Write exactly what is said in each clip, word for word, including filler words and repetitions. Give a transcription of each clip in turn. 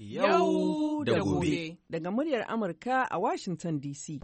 Yau da gobe. Daga muryar Amurka a Washington D C.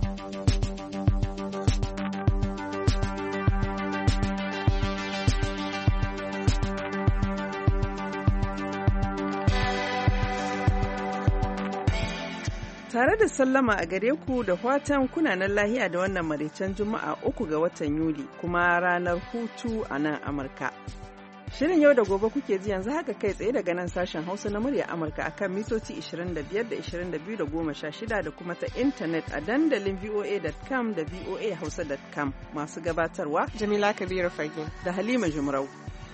Tare da sallama a gare ku da fatan kunanan lahiya da wannan maraicen Juma'a uku ga watan Yuli kuma ranar hutu a nan Amurka. Shirin yau da gobe kuke ji yanzu haka kai tsaye daga nan sashen Hausa na murya Amurka akan mitoci ishirin da biyar da ishirin da biyu da goma sha shida da kuma ta intanet a dandalin V O A dot com da V O A Hausa dot com masu gabatarwa Jamila Kabiru Fage da Halima Jumrau.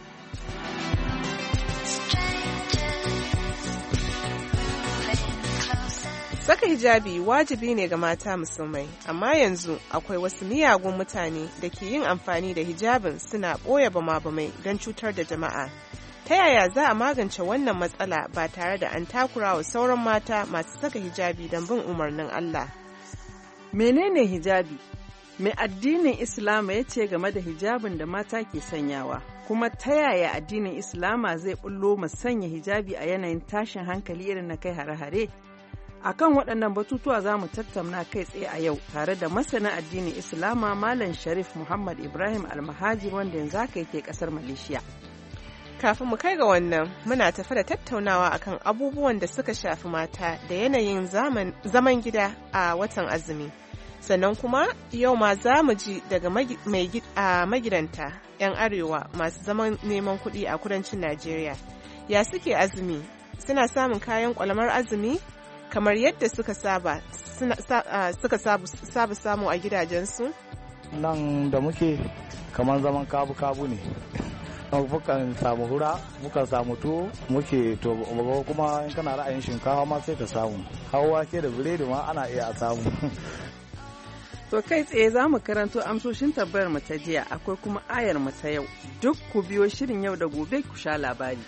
Saka hijabi wajibi ne ga mata musulmai, amma yanzu akwai wasu miyagun mutane da ke yin amfani da hijabin suna ɓoye bama-bamai don cutar da jama'a. Ta yaya za a magance wannan matsala ba tare da an takura wa sauran mata masu saka hijabi don bin umarnin Allah? Menene hijabi? Mai addinin Islama ya ce game da hijabin da mata ke sanyawa? Kuma ta yaya addinin Islama zai bullo mu sanya hijabi a yanayin tashin hankali irin na kai hare-hare? A kan waɗannan batutuwa za mu tattauna kai tsaye a yau tare da masana addinin Islama Malam Sharif Muhammad Ibrahim Almahajir wanda yanzu haka yake ƙasar Malaysia. Kafin mu kai ga wannan, muna tafi da tattaunawa akan abubuwan da suka shafi mata da yanayin zaman gida a watan azumi. Sannan kuma yau ma za mu ji daga magidanta 'yan arewa masu zaman neman kuɗi a kudancin Najeriya. Ya suke azumi? Suna samun kayan ƙwalamar azumi? Kamar yadda suka saba suka saba samu a gidajensu? Nan da muke kamar zaman kabu-kabu ne. Mukan samu hura, mukan samu tuwo, muke to kuma in kana ra'ayin shinkawa ma sai ka samu. Hawa ke da biredi ma ana iya a samu. To kai tsaye za mu karanto amsoshin tabbayar mu ta jiya akwai kuma ayar mu ta yau. Duk ku biyo shirin yau da gobe ku sha labari.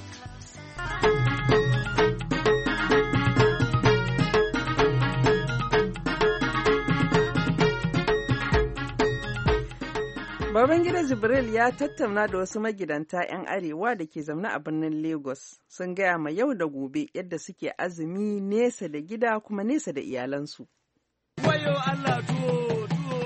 Babangida Jibril ya tattauna da wasu magidanta 'yan arewa da ke zaune a birnin Lagos sun gaya ma yau da gobe yadda suke azumi nesa da gida kuma nesa da iyalansu. Wayo Allah tuwo tuwo.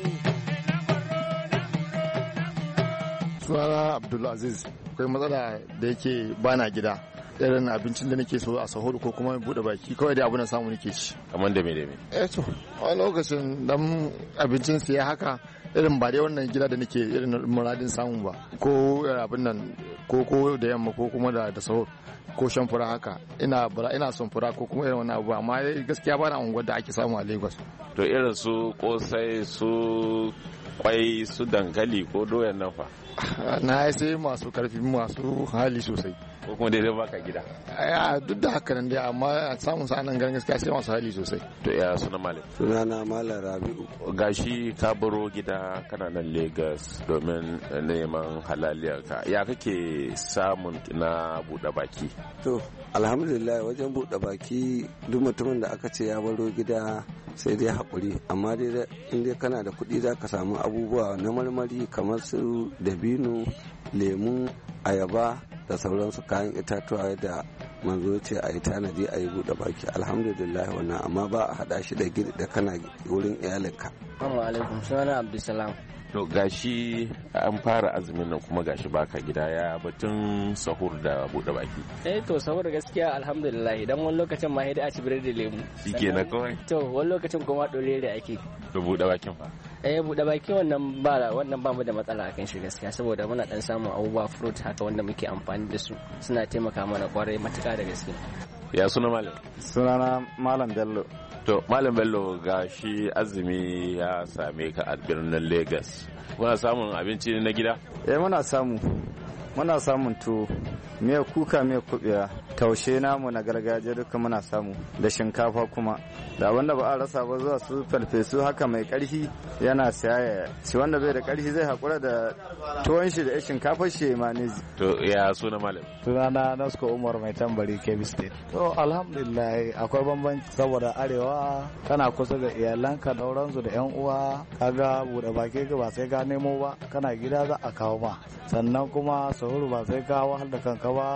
Sunana Abdulaziz, akwai matsala da yake bana gida. Irin abincin da nake so a sahur ko kuma bude baki kawai dai abu na samu nake ci. Kamar da me da me? Eh to, a lokacin dan abincin sai haka irin ba dai wannan gida da nake irin muradin samu ba ko abin nan ko ko da yamma ko kuma da da sahur ko shan fura haka ina ina son fura ko kuma irin wannan abu amma gaskiya ba na unguwar da ake samu a Lagos. To irin su kosai su kwai su dankali ko doyan nan fa? Na sai masu karfi masu hali sosai. Ko kuma daidai baka gida? A duk da haka nan dai amma samun sa nan garin gaskiya sai masu hali sosai. To ya suna malam? Sunana Malam Rabi'u. Gashi ka baro gida kana nan Lagos domin neman halaliyarka. Ya kake samun na buɗe baki? To alhamdulillah wajen buɗe baki duk mutumin da aka ce ya baro gida sai dai haƙuri amma dai in dai kana da kuɗi za ka samu abubuwa na marmari kamar su dabino, lemu, ayaba da sauransu kayan itatuwa da manzo ce a yi tanadi a yi buɗe baki alhamdulillah wannan amma ba a haɗa shi da kana wurin iyalinka. Assalamu alaikum, sunana Abdulsalam. To gashi an fara azumin nan kuma gashi baka gida ya batun sahur da buɗe baki. Eh to sahur gaskiya alhamdulillah idan wani lokacin ma sai a ci biredi da lemu. Shikenan kawai. To wani lokacin kuma dole da ake. To buɗe bakin fa. Eh buɗe baki wannan ba wannan ba mu da matsala akan shi gaskiya saboda muna dan samun abubuwa fruit haka wanda muke amfani da su suna taimaka mana kwarai matuƙa da gaske. Ya suna malam? Sunana Malam Bello. To Malam Bello ga shi azumi ya same ka a birnin Lagos. Kuna samun abinci na gida? Eh muna samu. Muna samun tuwo, miya kuka miya kubewa, taushe namu na gargajiya duka muna samu da shinkafa kuma. Da wanda ba a rasa ba zuwa su farfesu haka mai karfi yana saya shi wanda bai da karfi zai hakura da tuwon shi da shinkafar shi ma ne. To ya suna malam? Sunana Nasko Umar mai tambari Kebbi State. To alhamdulillah akwai bambanci saboda arewa kana kusa da iyalanka dauransu da yan uwa kaga bude baki ka ba sai ka nemo ba kana gida za a kawo ma sannan kuma sahuru ba sai ka wahal da kanka ba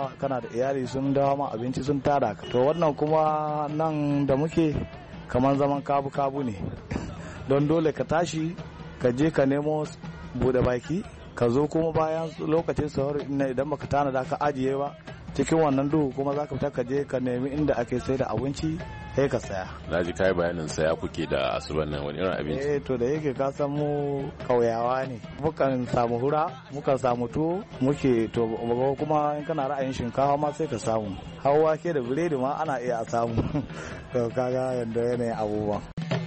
dawa kana da iyali sun dawa ma abinci sun tada ka. To wannan kuma nan da muke kamar zaman kabu-kabu ne don dole ka tashi ka je ka nemo bude baki ka zo kuma bayan lokacin sahur idan baka tana da ka ajiye ba cikin wannan duhu kuma za ka fita ka je ka nemi inda ake sai da abinci sai ka saya. Na ji kai bayanin saya kuke da asuban nan wani irin abinci? Eh to da yake ka san mu kauyawa ne. Mukan samu hura, mukan samu tuwo, muke to kuma in kana ra'ayin shinkafa ma sai ka samu. Hawa ke da biredi ma ana iya samu. To kaga yanda yanayin abubuwan.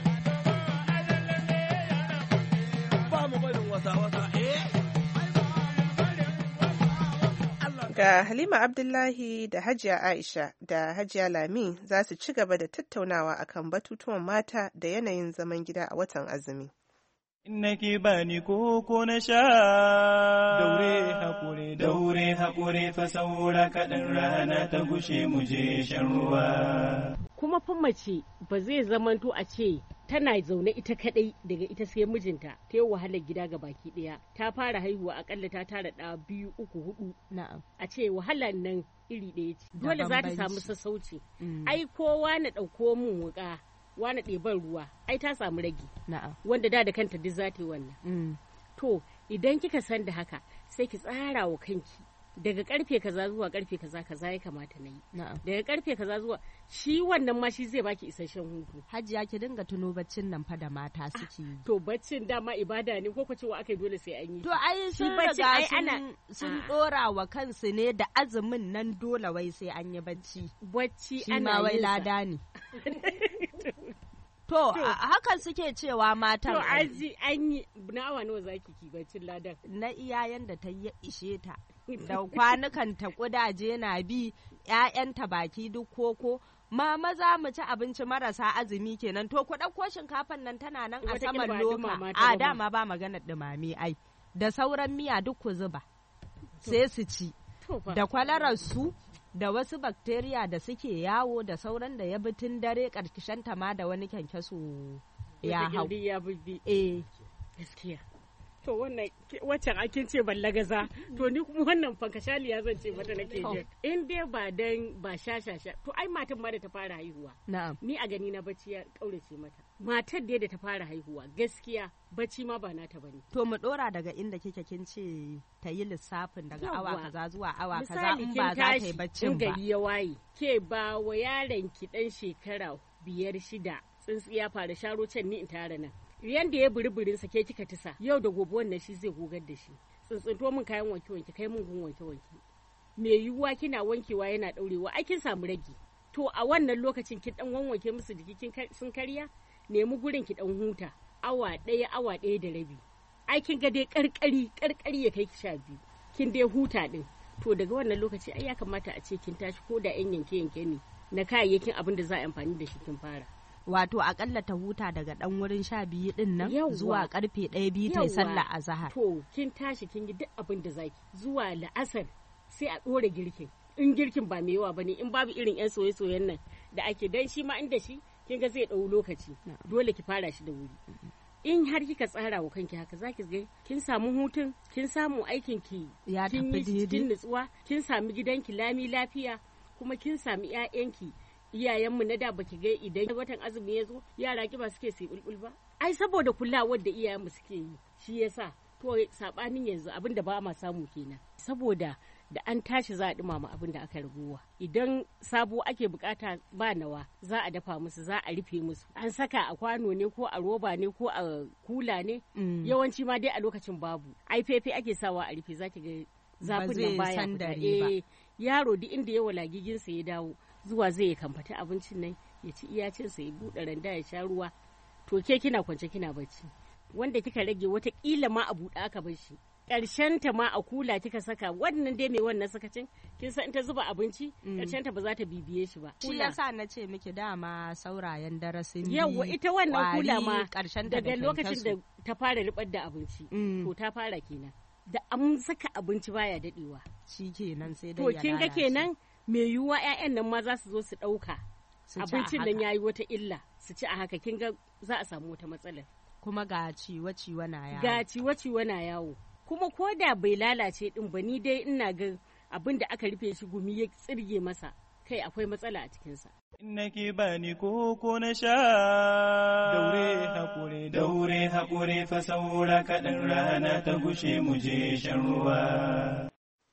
Ba mu barin wasa-wasa eh. Ga Halima Abdullahi da Hajiya Aisha da Hajiya Lami za su ci gaba da tattaunawa akan batutuwan mata da yanayin zaman gida a watan azumi. Nake bani koko na sha daure hakuri daure hakuri fa saura kaɗan rana ta gushe mu je shan ruwa. Kuma fa mace ba zai zamanto a ce tana zaune ita kadai daga ita sai mijinta ta yi wahalar gida ga baki daya ta fara haihuwa akalla ta tara da biyu uku hudu na'am a ce wahalar nan iri ɗaya ce dole za ta samu sassauci ai kowa na ɗauko mun wuka wani ɗeban ruwa ai ta samu ragi na'am wanda da da kanta duk za ta yi wannan to idan kika san da haka sai ki tsara wa kanki daga karfe kaza zuwa karfe kaza kaza ya kamata na yi daga karfe kaza zuwa shi wannan ma shi zai baki isasshen hutu. Hajiya ki dinga tuno baccin nan fa da mata suke yi. To baccin dama ibada ne ko cewa akai dole sai an yi. To ai sun riga sun sun dora wa kansu ne da azumin nan dole wai sai an yi bacci. Bacci ana wai lada ne. To hakan suke cewa matan. To aji an yi na awa nawa zaki ki baccin ladan. Na iyayen da ta yi ishe ta. Da kwanukan ta kudaje na bi ƴaƴanta baki duk koko mama za mu ci abinci marasa azumi kenan to ku ɗauko shinkafan nan tana nan a saman loka a dama ba magana ɗumame ai da sauran miya duk ku zuba sai su ci da kwalarar su da wasu bakteriya da suke yawo da sauran da ya bi tun dare ƙarshen ta ma da wani kyankyaso ya hau eh gaskiya to wannan waccan akin ce ballagaza to ni kuma wannan fankashaliya zan ce mata nake jin in dai ba dan ba shashasha to ai matan ma da ta fara haihuwa na'am ni a gani na bacci ya kaurace mata matar da ta fara haihuwa gaskiya bacci ma ba nata bane to mu dora daga inda kike kin ce ta yi lissafin daga awa kaza zuwa awa kaza in ba za ta yi baccin ba gari ya waye ke ba wa yaron ki dan shekara biyar shida tsintsiya fara sharo can ni in tara nan yanda ya buri sa ke kika tisa yau da gobe wannan shi zai gogar da shi tsuntsunto min kayan wanke wanke kai mun gun wanke wanke me yiwuwa kina wankewa yana daurewa ai kin samu ragi to a wannan lokacin kin dan wanwanke musu jiki kin sun karya nemi gurin ki dan huta awa daya awa daya da rabi ai kin ga dai karkari karkari ya kai ki sha biyu kin dai huta din to daga wannan lokaci ai ya kamata a ce kin tashi ko da yan yanke yanke ne na kayayyakin abin da za a amfani da shi kin fara wato akalla ta huta daga dan wurin sha biyu din nan zuwa karfe ɗaya biyu ta yi sallah a zahar. To kin tashi kin yi duk abin da zaki zuwa la'asar sai a ɗora girkin in girkin ba mai yawa bane in babu irin yan soye-soyen nan da ake dan shi ma inda shi kin ga zai ɗau lokaci dole ki fara shi da wuri. In har kika tsara wa kanki haka zaki ga kin samu hutun kin samu aikin ki ya tafi kin nutsuwa kin sami gidanki lami lafiya kuma kin sami ƴaƴanki iyayenmu na da baki ga idan watan azumi ya zo yara kiba suke su bulbul ba ai saboda kulawar da iyayenmu suke yi shi yasa to sabanin yanzu abin da ba ma samu kenan saboda da an tashi za a dumama abin da aka ragowa idan sabo ake bukata ba nawa za a dafa musu za a rufe musu an saka a kwano ne ko a roba ne ko a kula ne yawanci ma dai a lokacin babu ai fefe ake sawa a rufe zaki ga zafin nan baya eh yaro duk inda ya walagiginsa ya dawo zuwa zai ya kamfata abincin nan ya ci iyacinsa ya buɗe randa ya sha ruwa to ke kina kwance kina bacci wanda kika rage watakila ma a buɗe aka bar shi ƙarshen ta ma a kula kika saka wannan dai mai wannan sakacin kin san in ta zuba abinci ƙarshen ta ba za ta bibiye shi ba shi yasa na ce miki dama saurayen darasin yawa ita wannan kula ma daga lokacin da ta fara ribar da abinci to ta fara kenan da an saka abinci baya dadewa shi kenan sai dai to kin ga kenan mai yiwuwa 'ya'yan nan ma za su zo su ɗauka abincin nan ya yi wata illa su ci a haka kin ga za a samu wata matsalar kuma ga ciwo-ciwo na yawo ga ciwo-ciwo na yawo kuma ko da bai lalace din ba ni dai ina ga abin da aka rufe shi gumi ya tsirge masa kai akwai matsala a cikinsa. Innaki bani koko na sha daure hakuri daure hakuri fa saura kaɗan rana ta gushe mu je shan ruwa.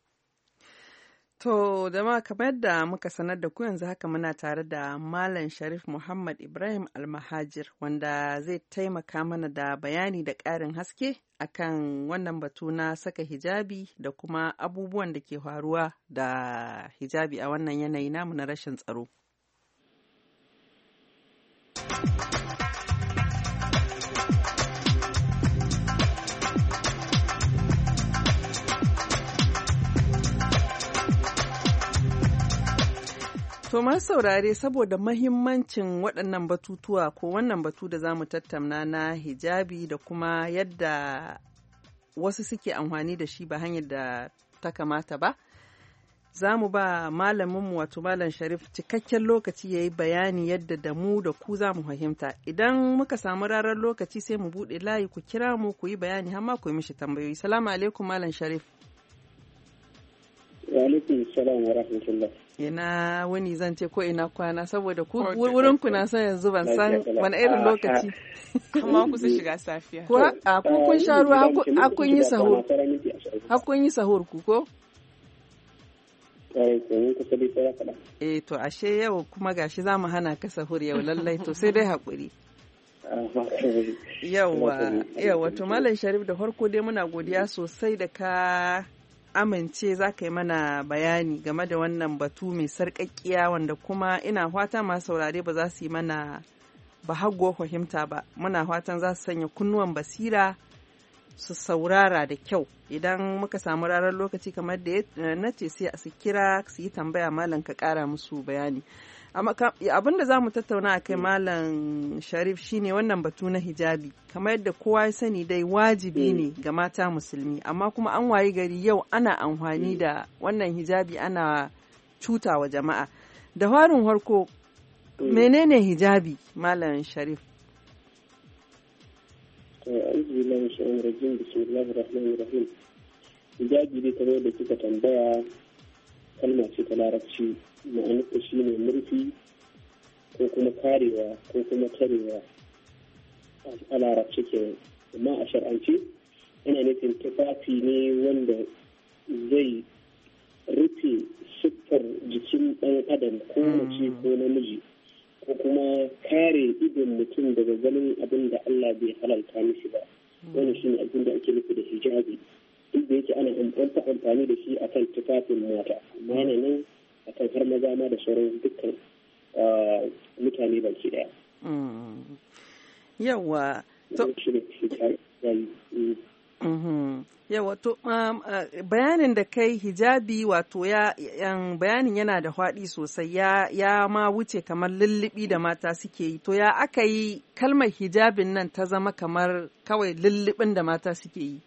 To, jama'a kamar yadda muka sanar da ku yanzu haka muna tare da Malam Sharif Muhammad Ibrahim Almahajir wanda zai taimaka mana da bayani da ƙarin haske akan wannan batu na saka hijabi da kuma abubuwan da ke faruwa da hijabi a wannan yanayi namu na rashin tsaro. To masu saurare saboda mahimmancin waɗannan batutuwa ko wannan batu da za mu tattauna na hijabi da kuma yadda wasu suke amfani da shi ba hanyar da ta kamata ba, za mu ba malaminmu wato Malam Sharif cikakken lokaci ya yi bayani yadda da mu da ku za mu fahimta. Idan muka samu rarar lokaci sai mu buɗe layi ku kira mu ku yi bayani har ma ku yi mishi tambayoyi. Salamu alaikum Malam Sharif. Wa alaikum salam wa rahmatullah. Ina wani zan ce ko ina kwana saboda ku wurin ku na san yanzu ban san wani irin lokaci. Amma ku su shiga safiya. Ko a ku kun sha ruwa a kun yi sahur. A kun yi sahur ku ko? Eh to ashe yau kuma gashi za mu hana ka sahur yau lallai to sai dai haƙuri. Yawwa yawwa to Malam Sharif da farko dai muna godiya sosai da ka amince za ka yi mana bayani game da wannan batu mai sarƙaƙƙiya wanda kuma ina fata masu saurare ba za su yi mana ba haguwa fahimta ba muna fatan za su sanya kunnuwan basira su saurara da kyau idan muka samu ranar lokaci kamar da na ce sai su kira su yi tambaya malam ka ƙara musu bayani abin da za mu tattauna a kai Malam Sharif shine wannan batu na hijabi kamar yadda kowa ya sani dai wajibi ne ga mata musulmi amma kuma an wayi gari yau ana amfani da wannan hijabi ana cuta wa jama'a da farin harko menene hijabi Malam Sharif? Hijabi dai kamar da kika tambaya kalma ce ta larabci ma'anarta shi ne murfi ko kuma karewa ko kuma tarewa a larabci ke amma a shar'ance yana nufin tufafi ne wanda zai rufe siffar jikin ɗan adam ko mace ko namiji ko kuma kare idon mutum daga ganin abin da Allah bai halalta mishi ba wannan shi ne abin da ake nufi da hijabi duk da yake ana amfani da shi akan tufafin mata amma yana nan akan har maza ma da sauran dukkan mutane baki daya. Yawa. Yawa to bayanin da kai hijabi wato ya bayanin yana da faɗi sosai ya ya ma wuce kamar lullubi da mata suke yi to ya aka yi kalmar hijabin nan ta zama kamar kawai lullubin da mata suke yi.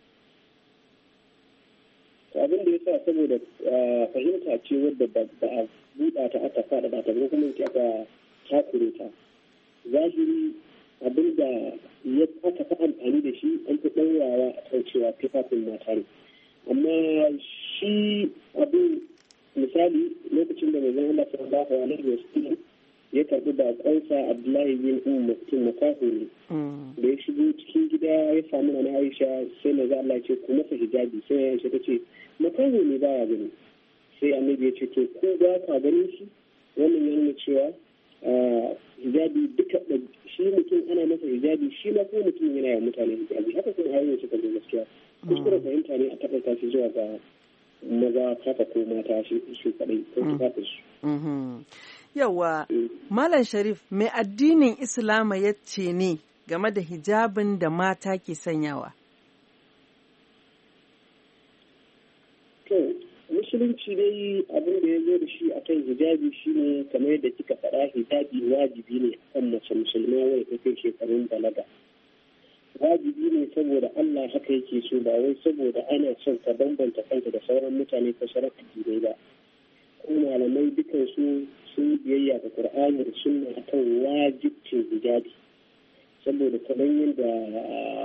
Abin da ya sa saboda fahimta ce wadda ba a buɗa ta aka faɗaɗa ta ko kuma aka takure ta zahiri abin da ya aka fi amfani da shi an fi ɗaurawa a kan cewa tufafin mata ne amma shi abin misali lokacin da mai zan Allah sallallahu alaihi wasallam ya karɓi baƙonsa Abdullahi bin Umm Maktum makaho ne da ya shigo cikin gida ya samu na Aisha sai na Allah ya ce ku masa hijabi sai Aisha ta ce makaho ne baya gani sai annabi ya ce to ko ba ka ganin shi wannan ya nuna cewa hijabi duka shi mutum ana masa hijabi shi ma ko mutum yana yi mutane hijabi haka kuma ayoyin suka zo gaskiya kuskure fahimta ne a taɓa shi zuwa ga maza kafa ko mata shi kaɗai ko tufafin su. Yawa, Malam Sharif, mai addinin Islama ya ce ne game da hijabin da mata ke sanyawa? To, musulunci dai abin da ya zo da shi akan hijabi shi ne kamar yadda kika faɗa hijabi wajibi ne akan mace musulma wanda ta kai shekarun balaga. Wajibi ne saboda Allah haka yake so ba wai saboda ana son ka bambanta kanta da sauran mutane ko sauran addinai ba. Ko malamai dukansu sun biyayya da Qur'ani da Sunna akan wajibcin hijabi saboda kamar yadda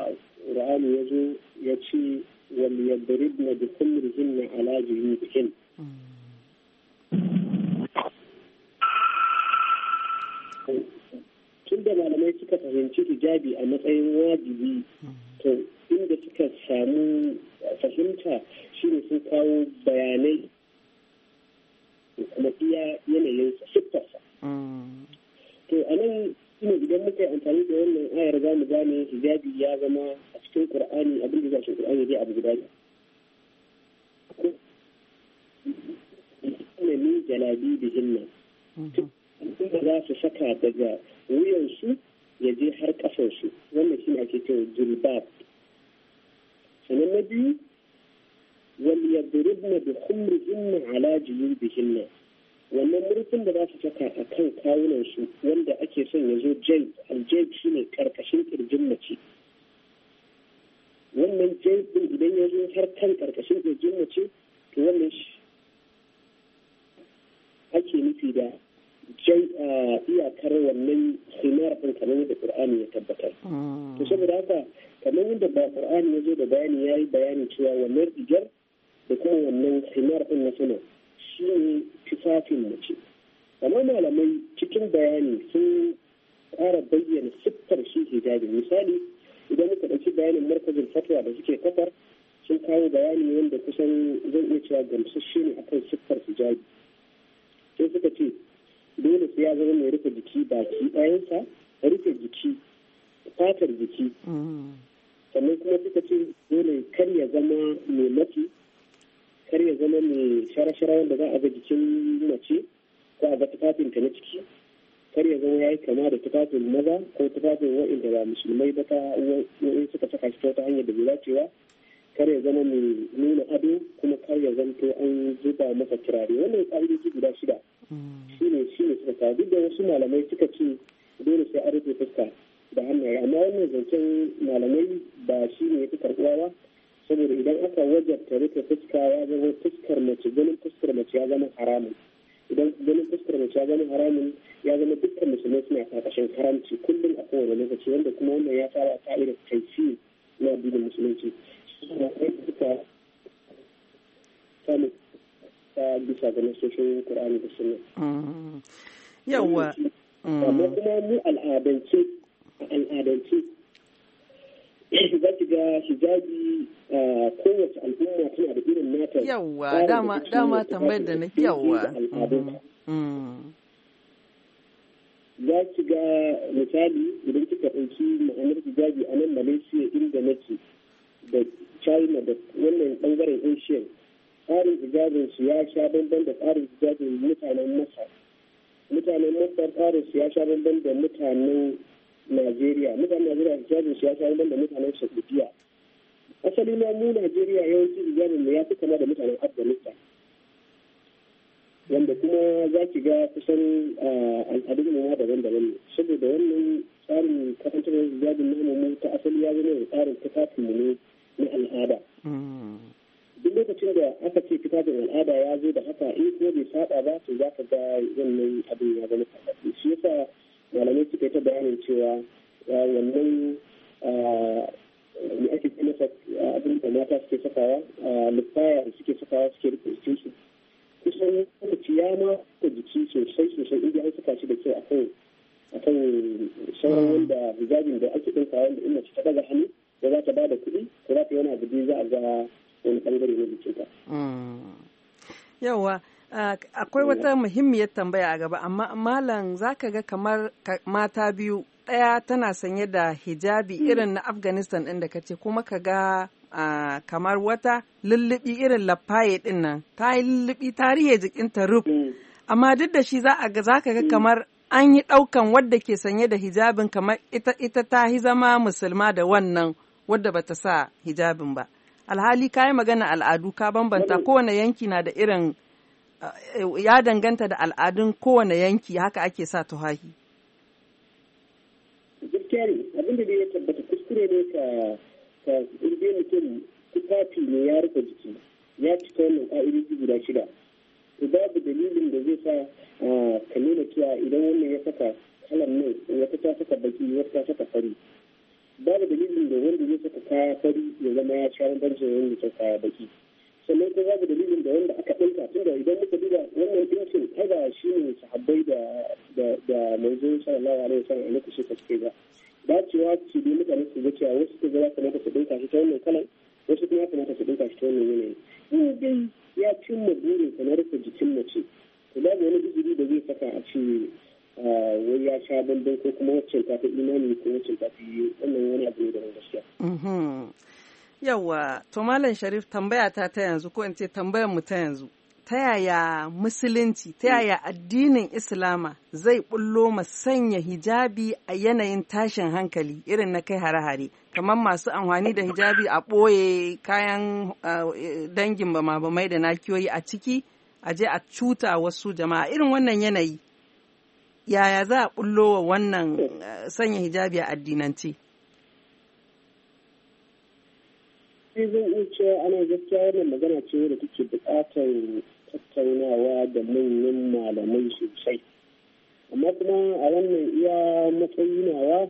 Qur'ani ya zo ya ce wal yadribna bi khumrihinna ala junubihin tun da malamai suka fahimci hijabi a matsayin wajibi to inda suka samu fahimta shine sun kawo bayanai kuma iya yanayin siffarsa. To a nan shine idan muka yi amfani da wannan ayar za mu gane hijabi ya zama a cikin Qur'ani abin da zai Qur'ani dai abu guda ne. Ne min jalabi bihinna. Inda za su saka daga wuyansu ya je har ƙasansu wannan shine ake cewa jilbab. Sannan na biyu wal yadribna bi khumrihinna ala juyubihinna. Wannan murfin da za su saka a kan kawunansu wanda ake son ya zo jaib aljaib shi ne karkashin kirjin mace wannan jaib din idan ya zo har kan karkashin kirjin mace to wannan shi ake nufi da iyakar wannan himar din kamar yadda Qur'ani ya tabbatar. To saboda haka kamar yadda ba Qur'ani ya zo da bayani ya yi bayani cewa wannan rigar da kuma wannan himar din na sama shi ne tufafin mace. Amma malamai cikin bayani sun ƙara bayyana siffar shi hijabi. Misali idan muka ɗauki bayanin markazin fatwa da suke kafar sun kawo bayani wanda kusan zan iya cewa gamsasshe ne akan siffar hijabi. Sai suka ce dole sai ya zama mai rufe jiki baki ɗayansa, rufe jiki, fatar jiki. Sannan kuma suka ce dole kar ya zama mai mafi, kar ya zama mai shara-shara wanda za a ga jikin mace ko a ga tufafinta na ciki, kar ya zama ya yi kama da tufafin maza ko tufafin wa'inda ba musulmai ba ta wa'in suka saka shi ta wata hanyar da bai dacewa, kar ya zama mai nuna ado kuma kar ya zanto an zuba masa turare. Wannan ƙa'idoji guda shida shi ne shi ne suka kawo. Duk da wasu malamai suka ce dole sai an rufe fuska da hannaye, amma wannan zancen malamai ba shi ne ya fi karɓuwa ba, saboda idan aka wajabta rufe fuska ya zama fuskar mace, ganin fuskar mace ya zama haramun. Idan ganin fuskar mace ya zama haramun ya zama dukkan musulmai suna karkashin haramci kullum a kowane lokaci, wanda kuma wannan ya fara ka'idar taifi na addinin musulunci. Suka samu ta bisa ga nasoshin Qur'ani da Sunna. Yawwa. Amma kuma mu al'adance a al'adance za ki ga hijabi a kowace al'umma tana da irin nata. Yawwa dama dama tambayar da nake yawwa. Za ki ga misali idan kika ɗauki ma'anar hijabi a nan Malaysia inda nake da China da wannan bangaren Asia, tsarin hijabin su ya sha bamban da tsarin hijabin mutanen Masar. Mutanen Masar tsarin su ya sha bamban da mutanen Najeriya. Mutanen Najeriya hijabin su ya sha bamban da mutanen Saudiya. Asali ma mu Najeriya yawanci hijabin mu ya fi kama da mutanen Afghanistan. Wanda kuma za ki ga kusan al'adun mu ma daban-daban ne. Saboda wannan tsarin kasantar hijabin namu mu ta asali ya zama da tsarin tufafin mu ne na al'ada. Duk lokacin da aka ce tufafin al'ada ya zo da haka in ko bai saba ba to za ka ga wannan abin ya zama karfafi. Shi yasa malamai suka yi ta bayanin cewa wannan me ake ce masa abin da mata suke sakawa lufaya da suke sakawa suke rufe jikin su. Kusan lokaci ya ma ka jiki sosai sosai inda an saka shi da kyau akan akan sauran wanda hijabin da ake ɗinka wanda in mace ta daga hannu da za ta ba da kuɗi ko za ta yi wani abu da za a ga wani ɓangare na jikinta. Yawa akwai wata muhimmiyar tambaya a gaba amma malam za ka ga kamar mata biyu ɗaya tana sanye da hijabi irin na Afghanistan ɗin da kace kuma ka ga kamar wata lullubi irin lafaye ɗin nan ta yi lullubi ta rihe jikinta rub amma duk da shi za ka ga kamar an yi ɗaukan wadda ke sanye da hijabin kamar ita, ita ta yi zama musulma da wannan wadda bata sa hijabin ba. Alhali ka yi magana al'adu ka bambanta kowane yanki na da irin ya danganta da al'adun kowane yanki haka ake sa tuhahi. Gaskiya ne abinda da ya tabbata kuskure ne ka ka irge mutum tufafi ne ya rufe jiki ya cika wannan ƙa'idoji guda shida. To babu dalilin da zai sa ka nuna cewa idan wannan ya saka kalan nan wata ta saka baki wata ta saka fari. Babu dalilin da wanda zai saka kaya fari ya zama ya sha bambancin wanda ta kaya baki. sannan ko babu dalilin da wanda aka ɗinka tunda idan muka duba wannan ɗinkin ai ba shi ne sahabbai da da da manzo sallallahu alaihi wasallam a lokacin da suke ba dacewa ce dai mutane su ga cewa wasu su ga ya kamata su ɗinka shi ta wannan kalan wasu kuma ya kamata su ɗinka shi ta wannan yanayi in dai ya cimma burin sa na rufe jikin mace to babu wani izini da zai saka a ce wai ya sha bambam ko kuma wacce ta fi imani ko wacce ta fi wannan wani abu ne da gaskiya. Yawwa, to Malam Sharif tambaya ta ta yanzu ko in ce tambayar mu ta yanzu. Ta yaya musulunci, ta yaya addinin Islama zai bullo ma sanya hijabi a yanayin tashin hankali irin na kai hare-hare, kamar masu amfani da hijabi a ɓoye kayan dangin bama-bamai da nakiyoyi a ciki, a je a cuta wasu jama'a irin wannan yanayi. Yaya za a bullo wa wannan sanya hijabi a addinance? sai zan iya cewa ana gaskiya wannan magana ce wadda take buƙatar tattaunawa da manyan malamai sosai amma kuma a wannan iya matsayi nawa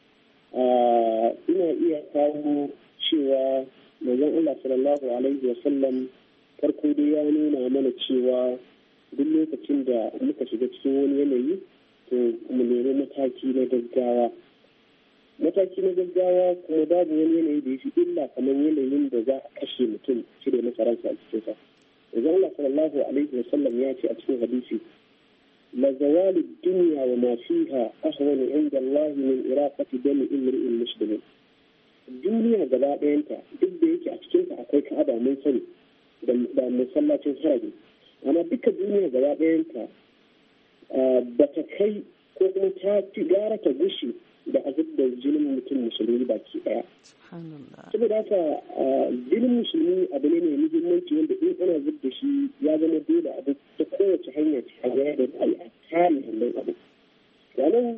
ina iya kawo cewa manzon Allah sallallahu alaihi wasallam farko dai ya nuna mana cewa duk lokacin da muka shiga cikin wani yanayi to mu nemi mataki na gaggawa mataki na gaggawa kuma babu wani yanayi da ya fi illa kamar yanayin da za a kashe mutum cire masa ransa a cikinsa. Yanzu Allah sallallahu alaihi wasallam ya ce a cikin hadisi la zawali dunya wa ma fiha ahwanu inda Allah min iraqati dami imri'in muslimin. Duniya gaba ɗayanta duk da yake a cikinta akwai Ka'aba mun sani da masallacin harami amma duka duniya gaba ɗayanta ba ta kai ko kuma ta fi gara ta gushi da a da jinin mutum musulmi baki daya. Saboda haka jinin musulmi abu ne mai muhimmanci wanda in ana zub da shi ya zama dole abu ta kowace hanya a gaya da a kare hannun abu. Yanan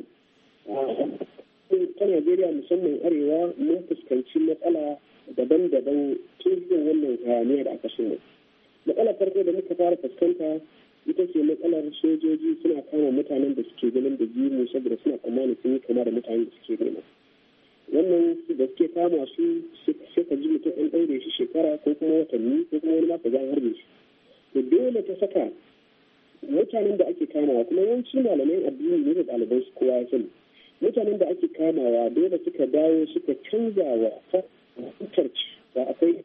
ta Najeriya musamman arewa mun fuskanci matsala daban-daban tun zuwa wannan hayaniyar da aka shirya. Matsalar farko da muka fara fuskanta ita ce matsalar sojoji suna kama mutanen da suke ganin da jimu saboda suna tsammanin sun yi kama da mutanen da suke nema wannan da suke kama su sai ka ji mutum an ɗaure shi shekara ko kuma watanni ko kuma wani maka zan harbe shi to dole ta saka mutanen da ake kamawa kuma yawanci malamai addini ne da ɗaliban su kowa ya sani mutanen da ake kamawa dole suka dawo suka canza wa fahimtar da akwai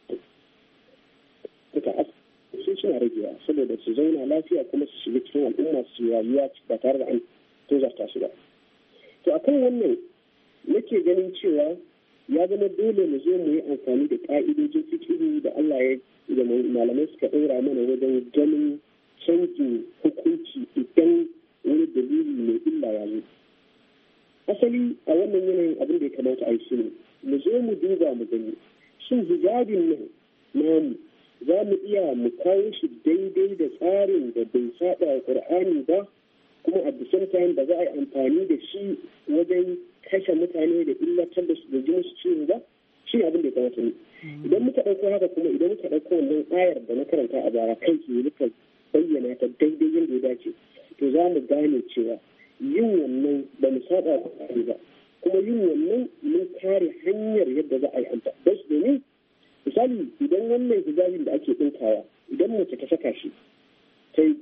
suka sun suna ragewa saboda su zauna lafiya kuma su shiga cikin al'umma su rayuwa ba tare da an tozarta su ba to akan wannan nake ganin cewa ya zama dole mu zo mu yi amfani da ka'idojin fikihu da Allah ya da malamai suka ɗaura mana wajen ganin canjin hukunci idan wani dalili mai illa ya zo asali a wannan yanayin abin da ya kamata a yi shi ne mu zo mu duba mu gani shin hijabin nan namu za mu iya mu kawo shi daidai da tsarin da bai saba wa Qur'ani ba kuma a the time ba za a yi amfani da shi wajen kashe mutane da illatar da su da jin su ciwo ba shi abin da ya kamata ne idan muka ɗauko haka kuma idan muka ɗauko wannan ayar da na karanta a bara kai ke muka bayyana ta daidai yadda ya dace to za mu gane cewa yin wannan ba mu saba wa Qur'ani ba kuma yin wannan mun kare hanyar yadda za a yi amfani da su domin misali idan wannan hijabin da ake ɗinkawa idan mace ta saka shi ta yi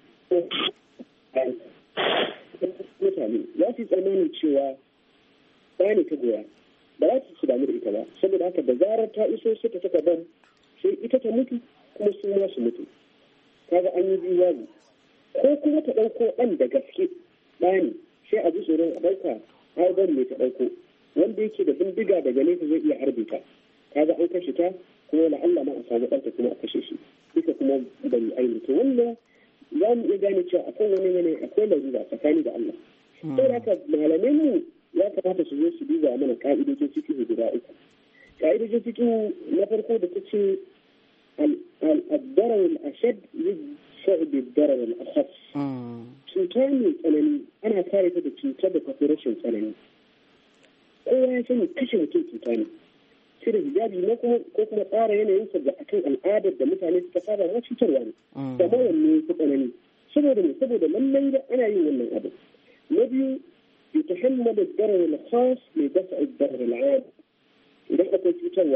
mutane za su yi tsammanin cewa ba ne ta goya ba za su damu da ita ba saboda haka da zarar ta iso sai ta saka ban sai ita ta mutu kuma su ma su mutu kaga an yi biyu babu ko kuma ta ɗauko ɗan da gaske ɗani sai a ji tsoron a ɗauka har ban ne ta ɗauko wanda yake da bindiga daga nesa zai iya harbe ta kaga an kashe ta kuma la Allah ma a samu ɗanta kuma a kashe shi duka kuma bari aini to wannan za mu iya gane cewa akan wani yanayi akwai larura tsakani da Allah sai da haka malamai mu ya kamata su zo su duba mana ka'idojin fiqh guda uku ka'idojin fiqh na farko da tace al-darar al-ashad yusa'u bid-darar al-akhaf cuta mai tsanani ana kare ta da cutar da tafi rashin tsanani kowa ya sani kashe mutum cuta ne cire hijabi na kuma ko kuma tsara yanayinsa da akan al'adar da mutane suka saba na cutarwa ne da ma wanne su tsanani saboda ne saboda lallai da ana yin wannan abu na biyu yutahammad ad-darar al-khas li daf'a ad-darar al-'am idan akwai cutarwa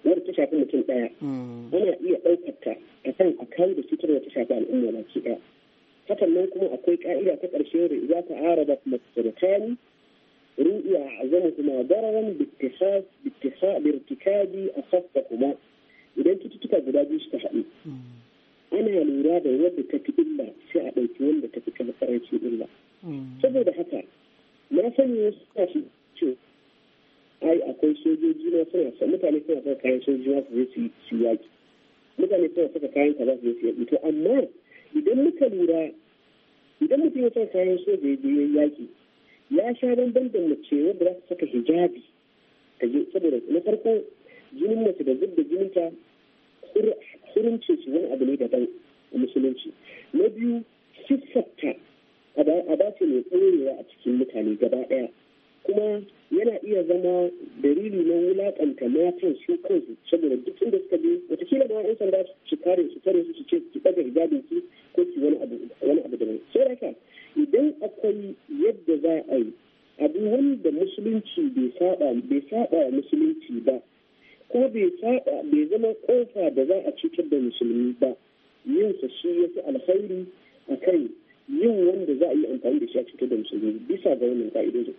wadda ta shafi mutum ɗaya ana iya ɗaukar ta a kan akawun da cutar da ta shafi al'umma baki ɗaya. Hakan nan kuma akwai ka'ida ta ƙarshe da za ta araba masaratani ru'iya a zama kuma dararan birtikabi a sassa kuma idan cututtuka guda biyu suka haɗu ana lura da wadda ta fi illa sai a ɗauki wanda ta fi karancin illa. Saboda haka na sani wasu kashi ce ai akwai sojoji na suna sa mutane suna saka kayan sojoji na su zai su yaƙi, mutane suna saka kayan kaza su zai su yaƙi. To amma idan muka lura idan mutum ya saka kayan soja ya je yaƙi ya sha bamban da mace wadda za ta saka hijabi saboda na farko jinin mace da zub da jininta hurumce shi wani abu ne daban a musulunci. Na biyu siffarta a dace mai ɗorewa a cikin mutane gaba ɗaya, kuma yana iya zama dalili na wulaƙanta matan su kansu saboda duk inda suka je watakila ma yan sanda su kare su kare su su ce ki ɗaga hijabin ki ko ki wani abu wani abu daban. Sai haka idan akwai yadda za a yi abu wanda musulunci bai saba bai saba musulunci ba ko bai saba bai zama kofa da za a cutar da musulmi ba, yin sa shi yafi alkhairi akan yin wanda za a yi amfani da shi a cutar da musulmi bisa ga wannan ka'idojin.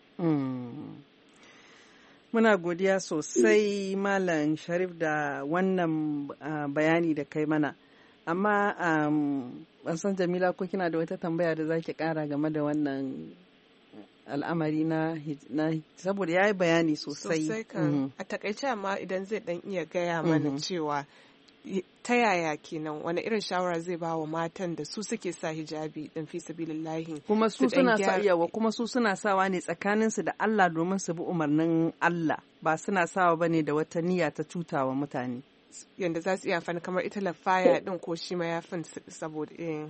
Muna godiya sosai Malam Sharif da wannan uh, bayani da kai mana. Amma um, ban san Jamila ko kina da wata tambaya da zaki kara game da wannan al'amari na, na saboda ya yi bayani sosai. Sosai kan mm-hmm. A takaice amma idan zai dan iya gaya mana mm-hmm. cewa ta yaya kenan wani irin shawara zai ba wa matan da su suke sa hijabi din fi sabilillahi kuma su suna sa yawa kuma su suna sawa ne tsakanin su da Allah domin su bi umarnin Allah ba suna sawa bane da wata niyya ta cutawa mutane yanda za su iya amfani kamar ita lafaya din ko shi mayafin saboda eh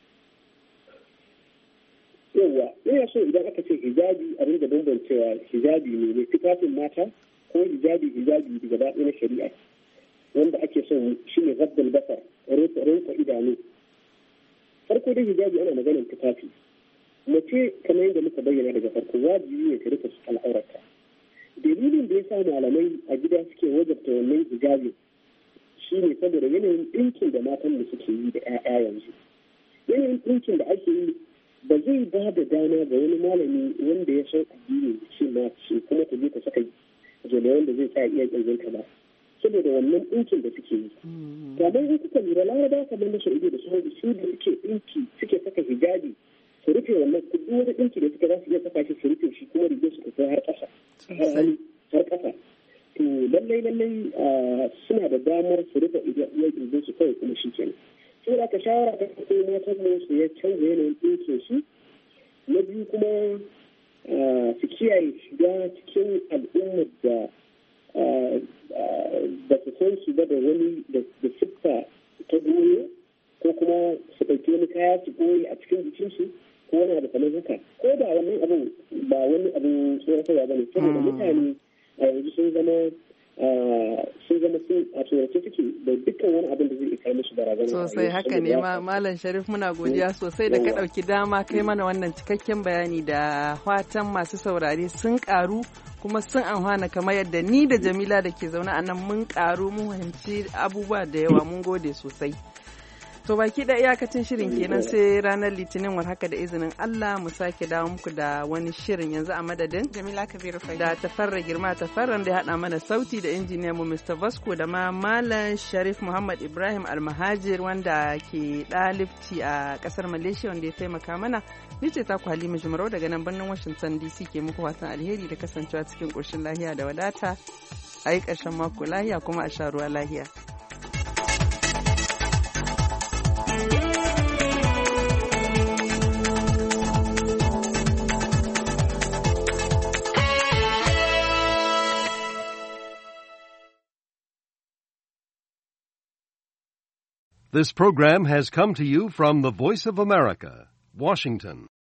yawa ina so idan aka ce hijabi abin da bambancewa hijabi ne ne tufafin mata ko hijabi hijabi daga ɗaya na shari'a wanda ake son shi ne zabbal basar rinka idanu. Farko da hijabi ana maganar tufafi, mace kamar yadda muka bayyana daga farko wajibi ne ta rufe al'aurarta. Dalilin da ya sa malamai a gida suke wajabta wannan hijabi shi ne saboda yanayin ɗinkin da matan da suke yi da 'ya'ya yanzu. Yanayin ɗinkin da ake yi ba zai ba da dama ga wani malami wanda ya san addini shi ma shi kuma ta je ta saka gele wanda zai sa iya ƙirginta ba. Saboda wannan ɗinkin da suke yi. Kamar in kuka lura laraba kamar na Saudi da sauran su da suke ɗinki suke saka hijabi su rufe wannan duk wani ɗinki da suka za su iya saka shi su rufe shi kuma rigar su kai har ƙasa har hali har ƙasa. To lallai lallai suna da damar su rufe iya rigar su kawai kuma shi kenan. Sai da ka shawara ta kai matan mu su ya canza yanayin ɗinkin su. Na biyu kuma su kiyaye shiga cikin al'ummar da ba su san su ba da wani da siffa ta goyo ko kuma su ɗauki wani kaya su goyi a cikin jikinsu ko wani abu kamar haka ko da wannan abin ba wani abin tsoratarwa ba ne saboda mutane a yanzu sun zama sun zama sun a tsorace suke da dukkan wani abin da zai iya kai musu barazana. Sosai haka ne Malam Sharif muna godiya sosai da ka ɗauki dama kai mana wannan cikakken bayani da fatan masu saurare sun ƙaru kuma sun amfana kamar yadda ni da Jamila da ke zaune a nan mun karu mun fahimci abubuwa da yawa mun gode sosai. To baki da iyakacin shirin kenan sai ranar Litinin war haka da izinin Allah mu sake dawo muku da wani shirin yanzu a madadin Jamila Kabiru Fai da Tafarra Girma Tafarran da ya hada mana sauti da injiniyan mu Mister Vasco da ma Malam Sharif Muhammad Ibrahim Almahajir wanda ke ɗalibci a kasar Malaysia wanda ya taimaka mana. Ni ce ta ku Halima Jumarau daga nan birnin Washington D C ke muku fatan alheri da kasancewa cikin ƙoshin lahiya da wadata. A yi ƙarshen mako lahiya kuma a sha ruwa lahiya. This program has come to you from the Voice of America, Washington.